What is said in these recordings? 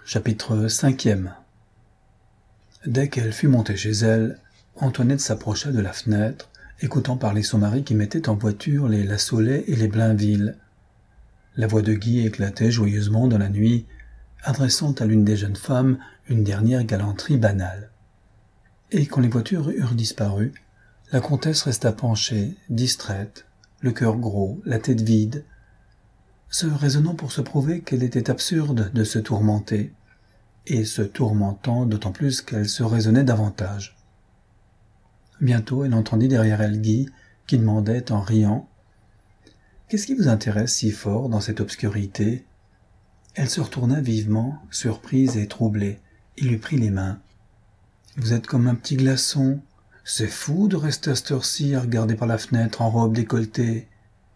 Chapitre 5e. Dès qu'elle fut montée chez elle, Antoinette s'approcha de la fenêtre, écoutant parler son mari qui mettait en voiture les Lassaulet et les Blainville. La voix de Guy éclatait joyeusement dans la nuit, adressant à l'une des jeunes femmes une dernière galanterie banale. Et quand les voitures eurent disparu, la comtesse resta penchée, distraite, le cœur gros, la tête vide, se raisonnant pour se prouver qu'elle était absurde de se tourmenter, et se tourmentant d'autant plus qu'elle se raisonnait davantage. Bientôt elle entendit derrière elle Guy, qui demandait en riant « Qu'est-ce qui vous intéresse si fort dans cette obscurité ?» Elle se retourna vivement, surprise et troublée, et lui prit les mains. « Vous êtes comme un petit glaçon. C'est fou de rester à cette heure-ci à regarder par la fenêtre en robe décolletée. »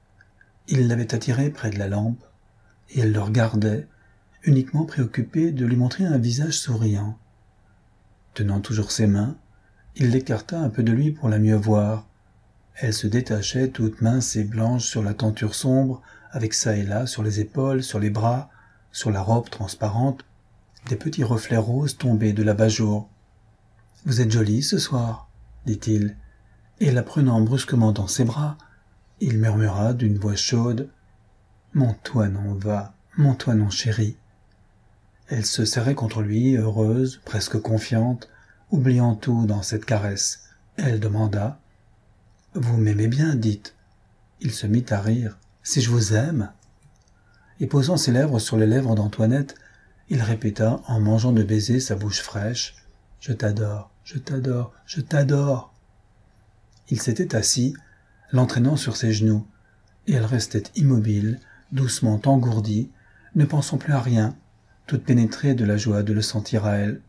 Il l'avait attiré près de la lampe, et elle le regardait, uniquement préoccupé de lui montrer un visage souriant. Tenant toujours ses mains, il l'écarta un peu de lui pour la mieux voir. Elle se détachait toute mince et blanche sur la tenture sombre, avec çà et là, sur les épaules, sur les bras, sur la robe transparente, des petits reflets roses tombés de l'abat-jour. « Vous êtes jolie ce soir, dit-il, et la prenant brusquement dans ses bras, il murmura d'une voix chaude « Montoinon va, Montoinon chéri !» Elle se serrait contre lui, heureuse, presque confiante, oubliant tout dans cette caresse. Elle demanda « Vous m'aimez bien, dites ?» Il se mit à rire « Si je vous aime ?» Et posant ses lèvres sur les lèvres d'Antoinette, il répéta en mangeant de baisers sa bouche fraîche « Je t'adore, je t'adore, je t'adore !» Il s'était assis, l'entraînant sur ses genoux, et elle restait immobile, doucement engourdie, ne pensant plus à rien, toute pénétrée de la joie de le sentir à elle.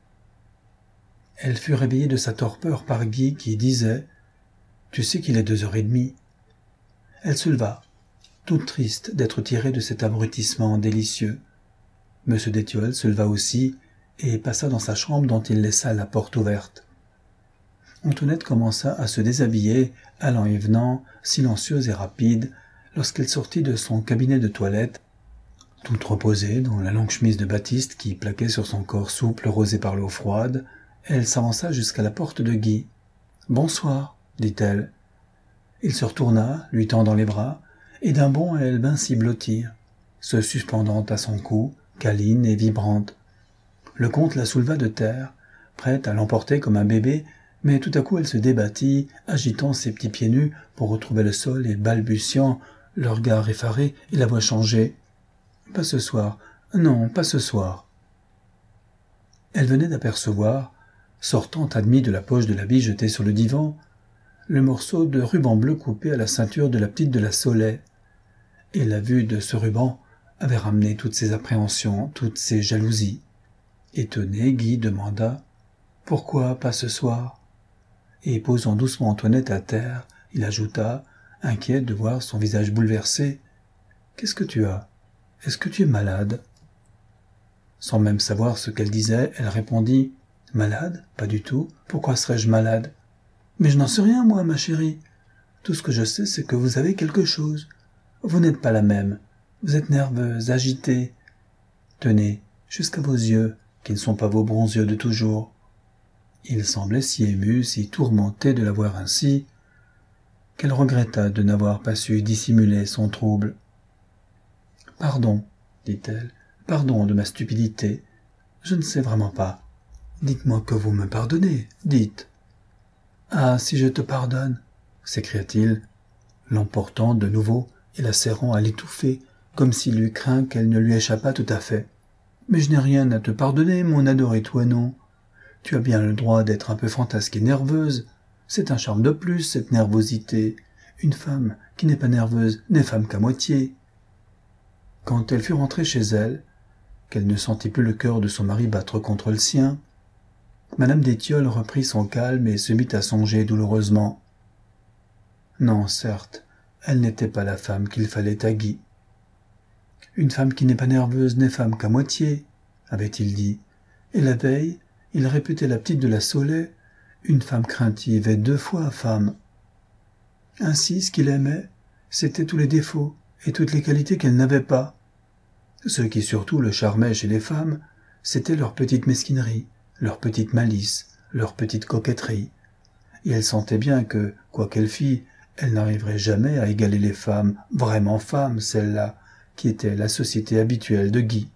Elle fut réveillée de sa torpeur par Guy qui disait « Tu sais qu'il est 2h30 » Elle se leva, toute triste d'être tirée de cet abrutissement délicieux. M. d'Étiole se leva aussi et passa dans sa chambre dont il laissa la porte ouverte. Antoinette commença à se déshabiller, allant et venant, silencieuse et rapide, lorsqu'elle sortit de son cabinet de toilette, toute reposée dans la longue chemise de batiste qui plaquait sur son corps souple rosé par l'eau froide. Elle s'avança jusqu'à la porte de Guy. « Bonsoir, dit-elle. » Il se retourna, lui tendant les bras, et d'un bond elle vint s'y blottir, se suspendant à son cou, câline et vibrante. Le comte la souleva de terre, prête à l'emporter comme un bébé, mais tout à coup elle se débattit, agitant ses petits pieds nus pour retrouver le sol et balbutiant, le regard effaré et la voix changée. « Pas ce soir, non, pas ce soir. » Elle venait d'apercevoir, sortant admis de la poche de l'habit jeté sur le divan, le morceau de ruban bleu coupé à la ceinture de la petite de Lassaulet. Et la vue de ce ruban avait ramené toutes ses appréhensions, toutes ses jalousies. Étonné, Guy demanda « Pourquoi pas ce soir ?» Et posant doucement Antoinette à terre, il ajouta, inquiet de voir son visage bouleversé « Qu'est-ce que tu as ? Est-ce que tu es malade ?» Sans même savoir ce qu'elle disait, elle répondit « Malade ? Pas du tout. Pourquoi serais-je malade ? Mais je n'en sais rien, moi, ma chérie. Tout ce que je sais, c'est que vous avez quelque chose. Vous n'êtes pas la même. Vous êtes nerveuse, agitée. Tenez, jusqu'à vos yeux, qui ne sont pas vos bons yeux de toujours. » Il semblait si ému, si tourmenté de la voir ainsi, qu'elle regretta de n'avoir pas su dissimuler son trouble. « Pardon, dit-elle, pardon de ma stupidité. Je ne sais vraiment pas. Dites-moi que vous me pardonnez, dites. »« Ah, si je te pardonne !» s'écria-t-il, l'emportant de nouveau et la serrant à l'étouffer, comme s'il eût craint qu'elle ne lui échappât tout à fait. « Mais je n'ai rien à te pardonner, mon adoré Toinon. Tu as bien le droit d'être un peu fantasque et nerveuse. C'est un charme de plus, cette nervosité. Une femme qui n'est pas nerveuse n'est femme qu'à moitié. » Quand elle fut rentrée chez elle, qu'elle ne sentit plus le cœur de son mari battre contre le sien, Madame d'Étiole reprit son calme et se mit à songer douloureusement. Non, certes, elle n'était pas la femme qu'il fallait à Guy. Une femme qui n'est pas nerveuse n'est femme qu'à moitié, avait-il dit, et la veille, il réputait la petite de Lassaulet une femme craintive et 2 fois femme. Ainsi, ce qu'il aimait, c'étaient tous les défauts et toutes les qualités qu'elle n'avait pas. Ce qui surtout le charmait chez les femmes, c'était leur petite mesquinerie, leur petite malice, leur petite coquetterie. Et elle sentait bien que, quoi qu'elle fît, elle n'arriverait jamais à égaler les femmes, vraiment femmes, celles-là, qui étaient la société habituelle de Guy.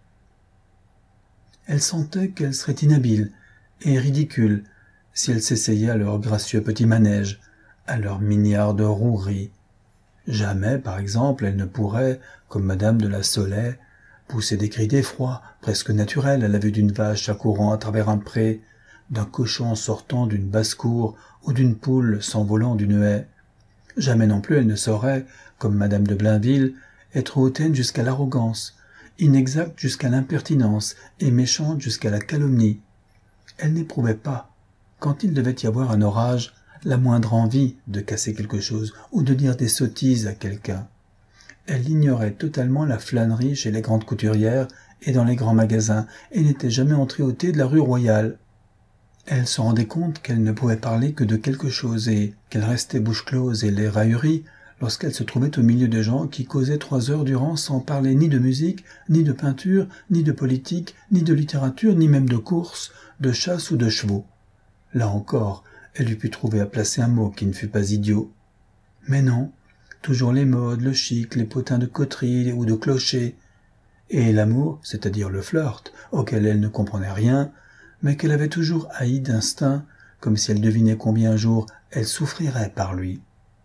Elle sentait qu'elle serait inhabile et ridicule si elle s'essayait à leur gracieux petit manège, à leur milliard de roueries. Jamais, par exemple, elle ne pourrait, comme madame de la Saulais, pousser des cris d'effroi, presque naturels à la vue d'une vache accourant à travers un pré, d'un cochon sortant d'une basse-cour ou d'une poule s'envolant d'une haie. Jamais non plus elle ne saurait, comme madame de Blainville, être hautaine jusqu'à l'arrogance, inexacte jusqu'à l'impertinence et méchante jusqu'à la calomnie. Elle n'éprouvait pas, quand il devait y avoir un orage, la moindre envie de casser quelque chose ou de dire des sottises à quelqu'un. Elle ignorait totalement la flânerie chez les grandes couturières et dans les grands magasins et n'était jamais entrée au thé de la rue Royale. Elle se rendait compte qu'elle ne pouvait parler que de quelque chose et qu'elle restait bouche close et l'air ahuri lorsqu'elle se trouvait au milieu de gens qui causaient 3 heures durant sans parler ni de musique, ni de peinture, ni de politique, ni de littérature, ni même de course, de chasse ou de chevaux. Là encore, elle eût pu trouver à placer un mot qui ne fût pas idiot. Mais non, toujours les modes, le chic, les potins de coterie ou de clocher. Et l'amour, c'est-à-dire le flirt, auquel elle ne comprenait rien, mais qu'elle avait toujours haï d'instinct, comme si elle devinait combien un jour elle souffrirait par lui.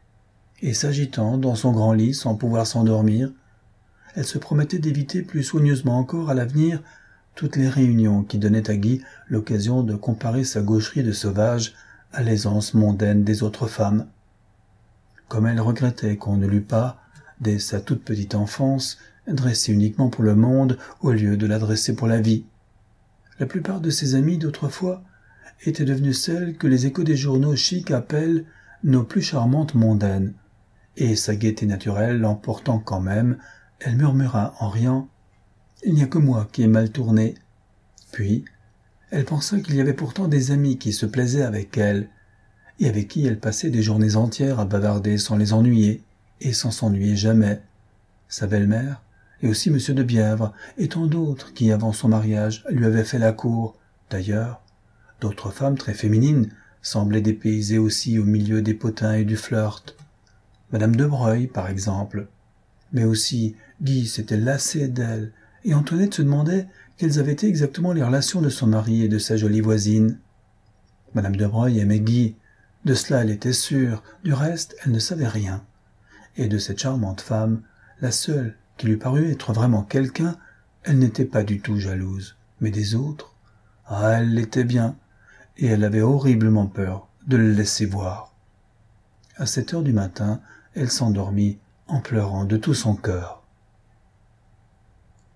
Et s'agitant dans son grand lit sans pouvoir s'endormir, elle se promettait d'éviter plus soigneusement encore à l'avenir toutes les réunions qui donnaient à Guy l'occasion de comparer sa gaucherie de sauvage à l'aisance mondaine des autres femmes. Comme elle regrettait qu'on ne l'eût pas, dès sa toute petite enfance, dressée uniquement pour le monde au lieu de la dresser pour la vie. La plupart de ses amies d'autrefois étaient devenues celles que les échos des journaux chics appellent nos plus charmantes mondaines, et sa gaieté naturelle l'emportant quand même, elle murmura en riant « Il n'y a que moi qui ai mal tourné ». Puis, elle pensa qu'il y avait pourtant des amis qui se plaisaient avec elle, et avec qui elle passait des journées entières à bavarder sans les ennuyer, et sans s'ennuyer jamais. Sa belle-mère, et aussi M. de Bièvre, et tant d'autres qui, avant son mariage, lui avaient fait la cour. D'ailleurs, d'autres femmes très féminines semblaient dépaysées aussi au milieu des potins et du flirt. Madame de Breuil, par exemple. Mais aussi, Guy s'était lassé d'elle, et Antoinette se demandait quelles avaient été exactement les relations de son mari et de sa jolie voisine. Madame de Breuil aimait Guy, de cela elle était sûre, du reste elle ne savait rien. Et de cette charmante femme, la seule qui lui parut être vraiment quelqu'un, elle n'était pas du tout jalouse. Mais des autres, elle l'était bien, et elle avait horriblement peur de le laisser voir. À 7 heures du matin, elle s'endormit en pleurant de tout son cœur.